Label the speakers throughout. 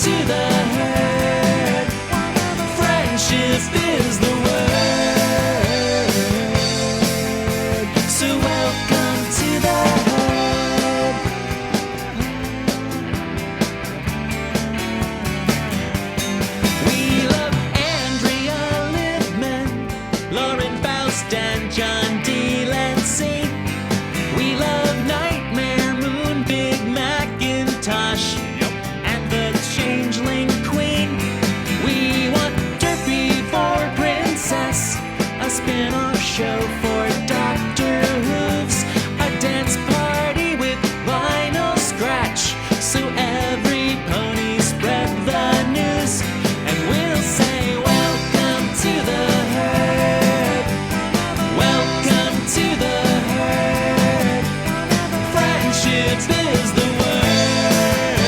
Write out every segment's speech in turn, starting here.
Speaker 1: to the herd. Friendship is the word. So welcome to the herd. We love Andrea Libman, Lauren Faust, and John D. Lancy. We love Nightmare Moon, Big Macintosh, and the Changeling Queen. We want Derpy for Princess, a spin-off show for Dr. Hooves, a dance party with vinyl scratch, so every pony spread the news, and we'll say welcome to the herd. Welcome to the herd. Friendship is the word.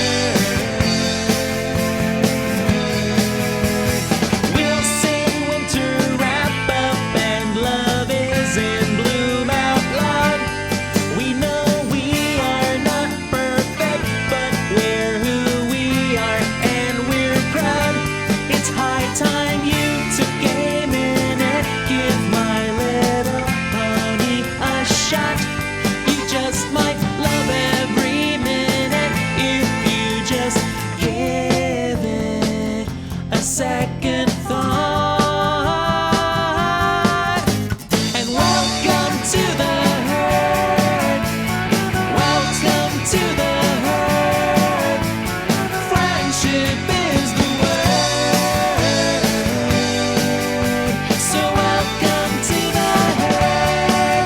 Speaker 1: We'll sing winter wrap-up and love is in bloom out loud. We know we are not perfect, but we're who we are and we're proud. It's high time you took a minute, give My Little Pony a shot. You just might love every minute if you just give it a second thought. And welcome to the herd. Welcome to the herd. Friendship is the word. So welcome to the herd.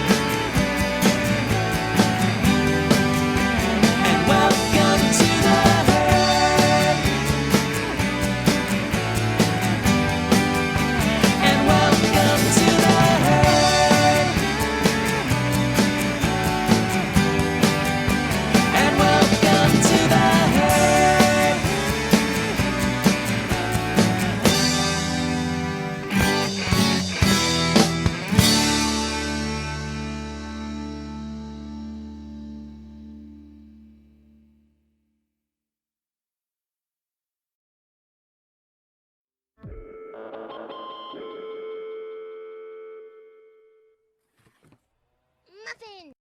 Speaker 1: And welcome to the herd. And welcome to the herd. And welcome to the herd.
Speaker 2: Muffin!